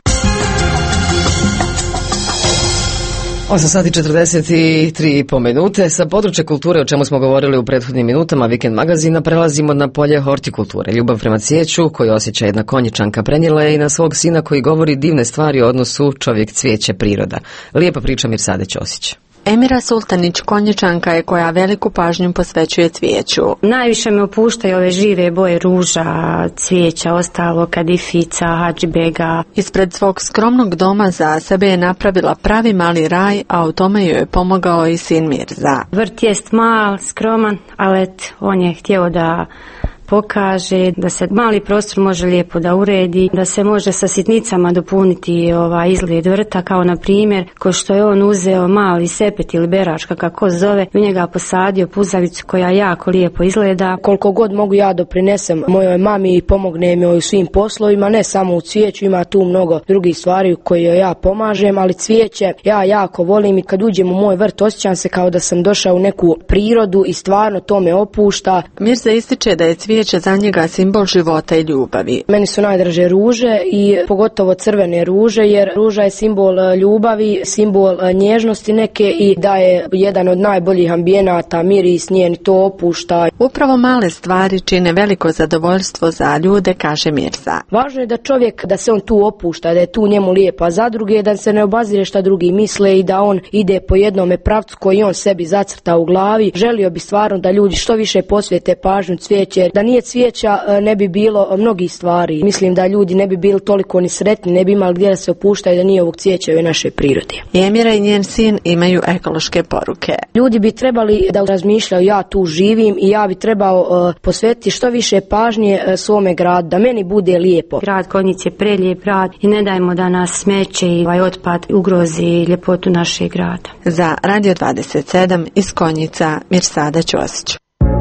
osam sati četrdeset tri i po minute. Sa područja kulture, o čemu smo govorili u prethodnim minutama vikend magazina, prelazimo na polje hortikulture. Ljubav prema cvijeću, koju osjeća jedna Konjičanka, prenijela je i na svog sina koji govori divne stvari o odnosu čovjek cvijeće priroda. Lijepa priča Mirsade Ćosić. Emira Sultanić Konjičanka je koja veliku pažnju posvećuje cvijeću. Najviše me opuštaju ove žive boje ruža, cvijeća, ostalo kadifica, hadžibega. Ispred svog skromnog doma za sebe je napravila pravi mali raj, a u tome joj je pomogao i sin Mirza. Vrt jest mal, skroman, ali on je htio da pokaže da se mali prostor može lijepo da uredi, da se može sa sitnicama dopuniti ovaj izgled vrta, kao na primjer ko što je on uzeo mali sepet ili beračka kako zove, u njega posadio puzavicu koja jako lijepo izgleda. Koliko god mogu ja doprinesem mojoj mami i pomognem joj u svim poslovima, ne samo u cvijeću, ima tu mnogo drugih stvari koje joj ja pomažem, ali cvijeće ja jako volim i kad uđem u moj vrt osjećam se kao da sam došao u neku prirodu i stvarno to me opušta. Mirza ističe da je cvijeće za njega simbol života i ljubavi. Meni su najdraže ruže i pogotovo crvene ruže, jer ruža je simbol ljubavi, simbol nježnosti neke i da je jedan od najboljih ambijenata, miris njen to opušta. Upravo male stvari čine veliko zadovoljstvo za ljude, kaže Mirza. Važno je da čovjek, da se on tu opušta, da je tu njemu lijepo, a za druge da se ne obazire šta drugi misle i da on ide po jednome pravcu koji on sebi zacrta u glavi. Želio bi stvarno da ljudi što više posvijete pažnju cvijeće, da nije cvijeća ne bi bilo mnogih stvari. Mislim da ljudi ne bi bili toliko ni sretni, ne bi imali gdje da se opuštaju da nije ovog cvijeća u našoj prirodi. Emira i njen sin imaju ekološke poruke. Ljudi bi trebali da razmišljaju ja tu živim i ja bi trebao uh, posvetiti što više pažnje uh, svome gradu, da meni bude lijepo. Grad Konjic je prelijep grad i ne dajmo da nas smeće i ovaj otpad ugrozi ljepotu našeg grada. Za Radio dvadeset sedam iz Konjica Mirsada Ćosić.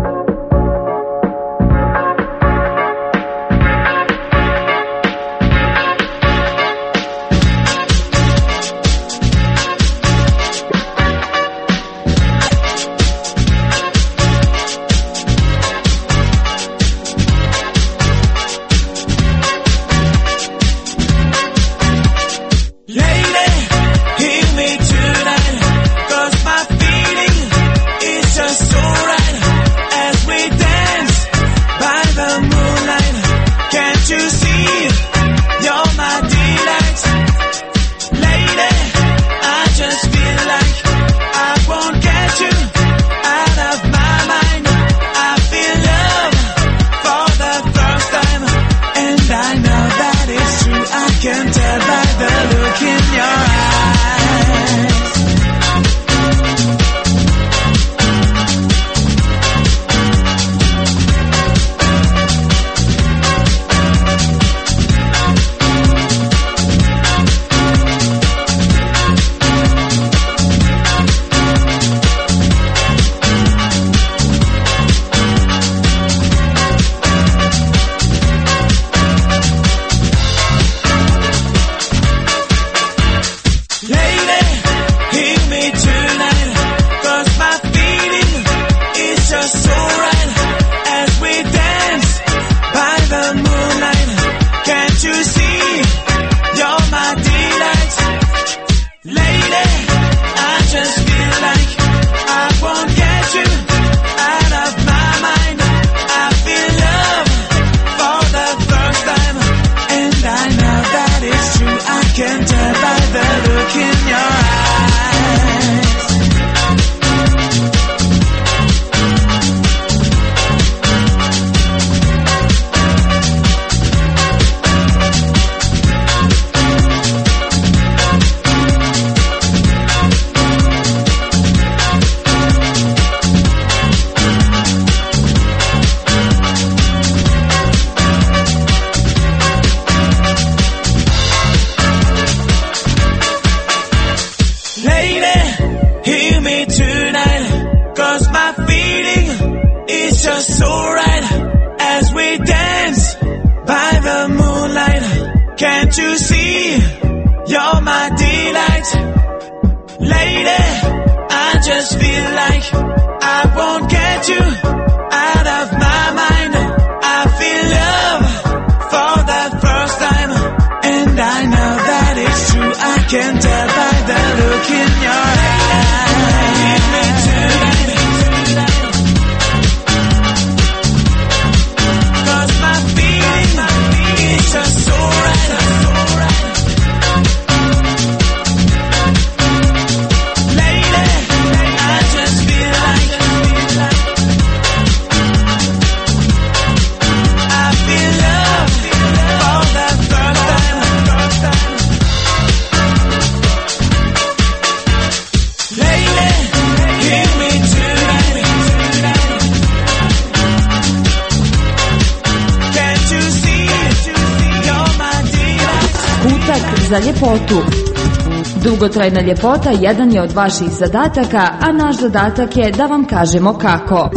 Za ljepotu. Dugotrajna ljepota jedan je od vaših zadataka, a naš zadatak je da vam kažemo kako.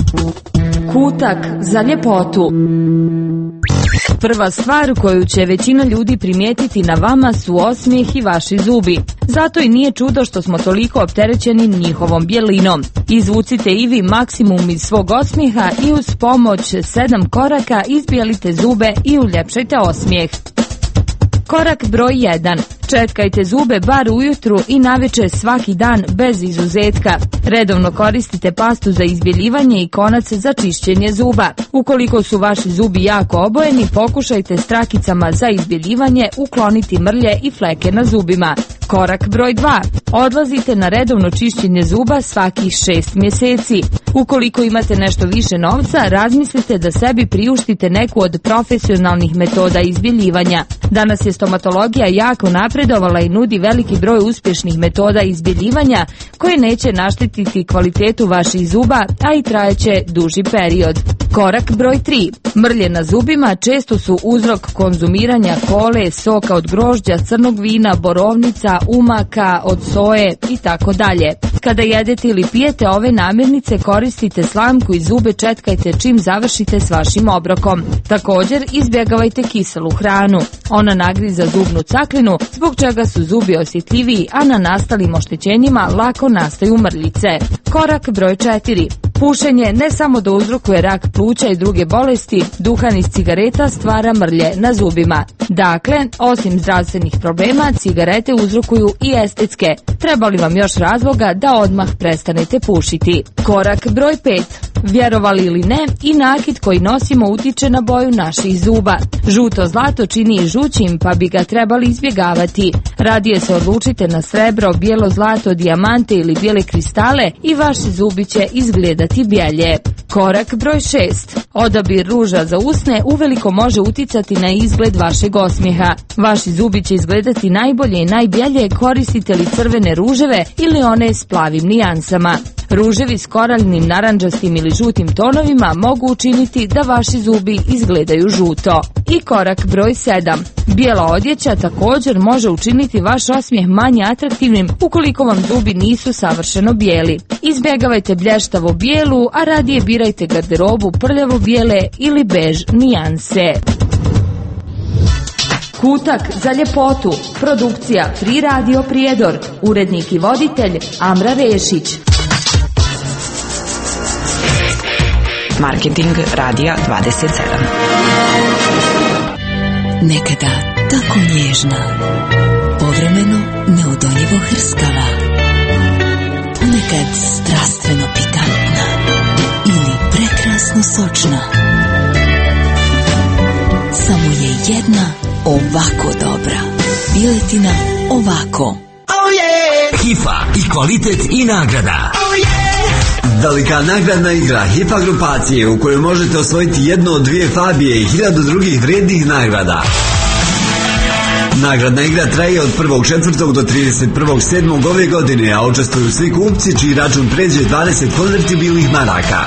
Kutak za ljepotu. Prva stvar koju će većina ljudi primijetiti na vama su osmijeh i vaši zubi. Zato i nije čudo što smo toliko opterećeni njihovom bijelinom. Izvucite i vi maksimum iz svog osmijeha i uz pomoć sedam koraka izbijelite zube i uljepšajte osmijeh. Korak broj jedan. Četkajte zube bar ujutru i navečer svaki dan bez izuzetka. Redovno koristite pastu za izbjeljivanje i konac za čišćenje zuba. Ukoliko su vaši zubi jako obojeni, pokušajte s trakicama za izbjeljivanje ukloniti mrlje i fleke na zubima. Korak broj dva. Odlazite na redovno čišćenje zuba svakih šest mjeseci. Ukoliko imate nešto više novca, razmislite da sebi priuštite neku od profesionalnih metoda izbjeljivanja. Danas je stomatologija jako napredovala i nudi veliki broj uspješnih metoda izbjeljivanja koje neće naštetiti kvalitetu vaših zuba, a i trajeće duži period. Korak broj tri. Mrlje na zubima često su uzrok konzumiranja kole, soka od grožđa, crnog vina, borovnica, umaka, od soje i tako dalje. Kada jedete ili pijete ove namirnice, koristite slamku i zube četkajte čim završite s vašim obrokom. Također, izbjegavajte kiselu hranu. Ona nagriza zubnu caklinu, zbog čega su zubi osjetljiviji, a na nastalim oštećenjima lako nastaju mrljice. Korak broj četiri. Pušenje ne samo da uzrokuje rak pluća i druge bolesti, duhan iz cigareta stvara mrlje na zubima. Dakle, osim zdravstvenih problema, cigarete uzrokuju i estetske. Treba li vam još razloga da odmah prestanete pušiti? Korak broj pet. Vjerovali ili ne, i nakit koji nosimo utiče na boju naših zuba. Žuto zlato čini i žućim, pa bi ga trebali izbjegavati. Radije se odlučite na srebro, bijelo zlato, dijamante ili bijele kristale i vaši zubi će izgledati bjelje. Korak broj šest. Odabir ruža za usne uveliko može uticati na izgled vašeg osmijeha. Vaši zubi će izgledati najbolje i najbjelje koristite li crvene ruževe ili one s plavim nijansama. Ruževi s koraljnim, naranđastim ili žutim tonovima mogu učiniti da vaši zubi izgledaju žuto. I korak broj sedam. Bijela odjeća također može učiniti vaš osmijeh manje atraktivnim ukoliko vam zubi nisu savršeno bijeli. Izbjegavajte blještavo bijelu, a radije birajte garderobu prljavo bijele ili bež nijanse. Kutak za ljepotu. Produkcija Free Radio Prijedor. Urednik i voditelj Amra Rešić. Marketing Radija dvadeset sedam. Nekada tako nježna, povremeno neodoljivo hrskava, ponekad strastveno pikantna ili prekrasno sočna. Samo je jedna ovako dobra. Piletina ovako. Oh yeah! Hifa i kvalitet i nagrada. Oh yeah! Velika nagradna igra Hifa grupacije u kojoj možete osvojiti jednu od dvije Fabije i hiljadu drugih vrijednih nagrada. Nagradna igra traje od prvog četvrtog do trideset prvog sedmog ove godine, a učestvuju svi kupci čiji račun pređe dvadeset konvertibilnih maraka.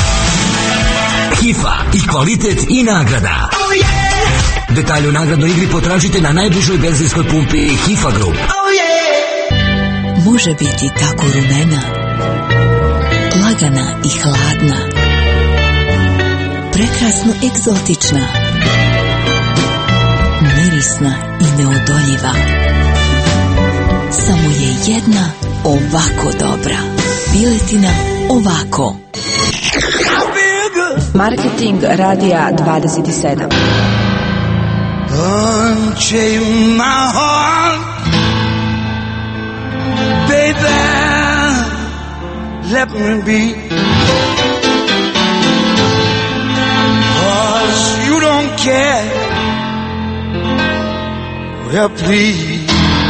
Hifa i kvalitet i nagrada. Oh yeah! Detalje o nagradnoj igri potražite na najbližoj benzinskoj pumpi Hifa Group. Oh yeah! Može biti tako rumena, lagana i hladna, prekrasno egzotična, mirisna i neodoljiva. Samo je jedna ovako dobra. Piletina ovako. Marketing Radija dvadeset sedam. Unchain my heart, baby, let me be. 'Cause you don't care. Well, please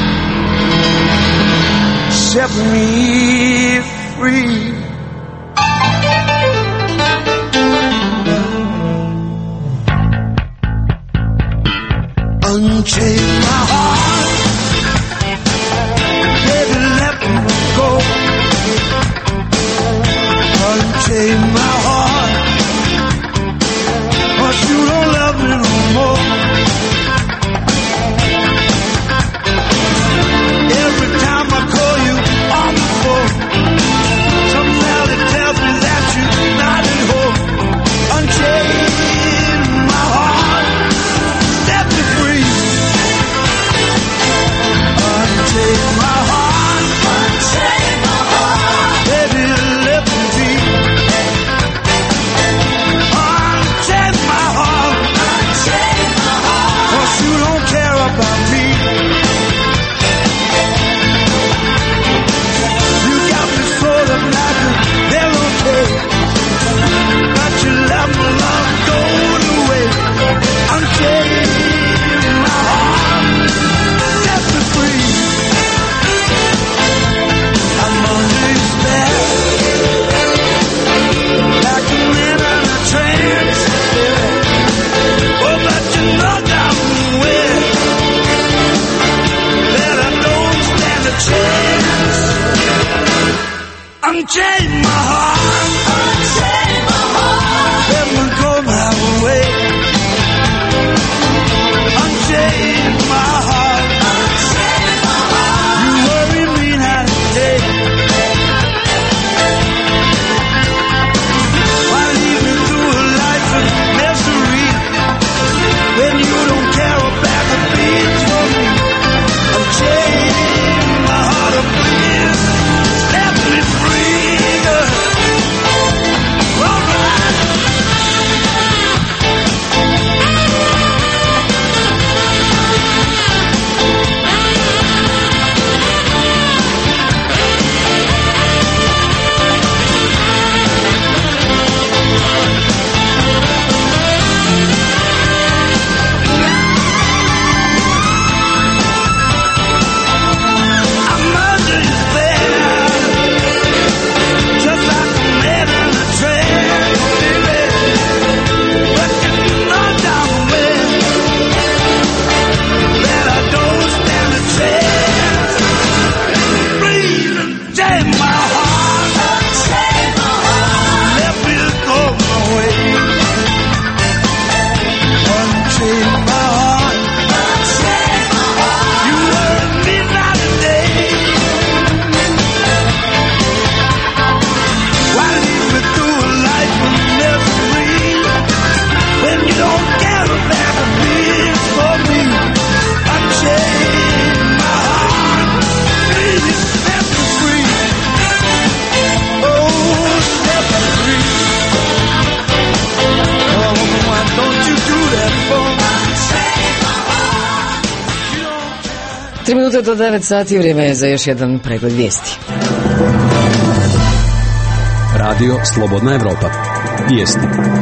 set me free. Unchain my heart, baby, let me go. Unchain my heart, 'cause you don't love me no more. Every time I call you on the phone, somehow it tells me that you're not at home. Unchain my heart, set me free. Unchain my heart, unchain my heart, baby, let me be. Tri minute do devet sati, vrijeme je za još jedan pregled vijesti. Radio Slobodna Evropa. Vijesti.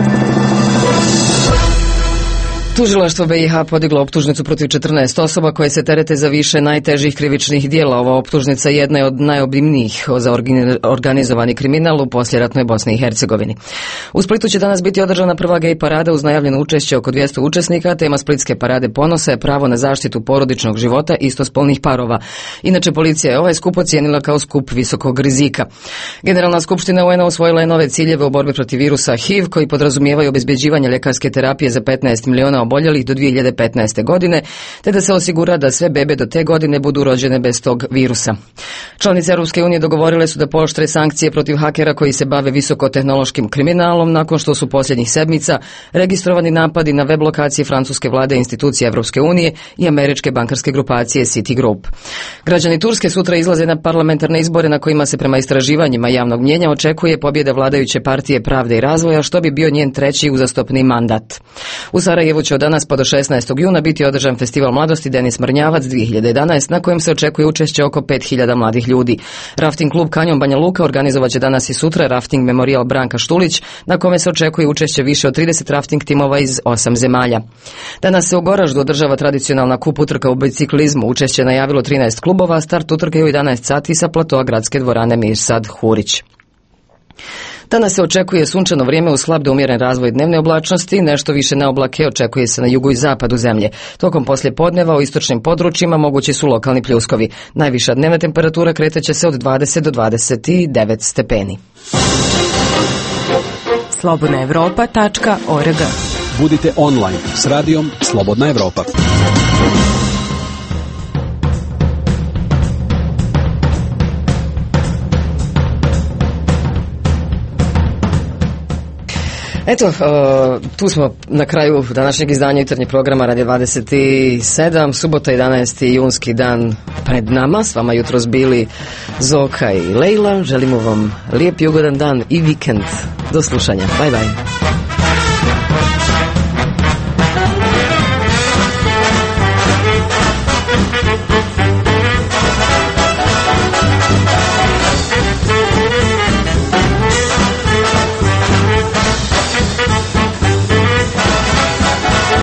Tužilaštvo B i H podiglo optužnicu protiv četrnaest osoba koje se terete za više najtežih krivičnih dijela. Ova optužnica jedna je od najobimnijih za organizovani kriminal u poslijeratnoj Bosni i Hercegovini. U Splitu će danas biti održana prva gej parada uz najavljeno učešće oko dvjesto učesnika. Tema Splitske parade ponosa je pravo na zaštitu porodičnog života istospolnih parova. Inače, policija je ovaj skup ocijenila kao skup visokog rizika. Generalna skupština U N-a usvojila je nove ciljeve u borbi protiv virusa H I V koji podrazumijevaju obezbjeđivanje ljekarske terapije za petnaest miliona oboljelih do dvije hiljade petnaeste. godine, te da se osigura da sve bebe do te godine budu rođene bez tog virusa. Članice Europske unije dogovorile su da pooštre sankcije protiv hakera koji se bave visokotehnološkim kriminalom nakon što su posljednjih sedmica registrovani napadi na web lokacije francuske vlade, institucije Europske unije i američke bankarske grupacije Citigroup. Građani Turske sutra izlaze na parlamentarne izbore na kojima se prema istraživanjima javnog mnijenja očekuje pobjeda vladajuće partije Pravde i razvoja, što bi bio njen treći uzastopni mandat. U Sarajevu će od danas pa do šesnaestog juna biti održan festival mladosti Denis Mrnjavac dvije hiljade jedanaeste na kojem se očekuje učešće oko pet hiljada mladih ljudi. Rafting klub Kanjon Banja Luka organizovat će danas i sutra Rafting Memorial Branka Štulić na kome se očekuje učešće više od trideset rafting timova iz osam zemalja. Danas se u Goraždu održava tradicionalna kup utrka u biciklizmu. Učešće najavilo trinaest klubova, start utrke je u jedanaest sati sa platoa gradske dvorane Mirsad Hurić. Danas se očekuje sunčano vrijeme uz slab do umjeren razvoj dnevne oblačnosti, nešto više na oblake očekuje se na jugu i zapadu zemlje. Tokom poslje podneva u istočnim područjima mogući su lokalni pljuskovi. Najviša dnevna temperatura kretat će se od dvadeset do dvadeset devet stepeni. slobodna evropa tačka org. Budite online s radijom Slobodna Evropa. Eto, tu smo na kraju današnjeg izdanja jutarnjeg programa Radio dvadeset sedam, subota jedanaesti junski dan pred nama. S vama jutros bili Zoka i Lejla. Želimo vam lijep i ugodan dan i vikend. Do slušanja. Bye bye.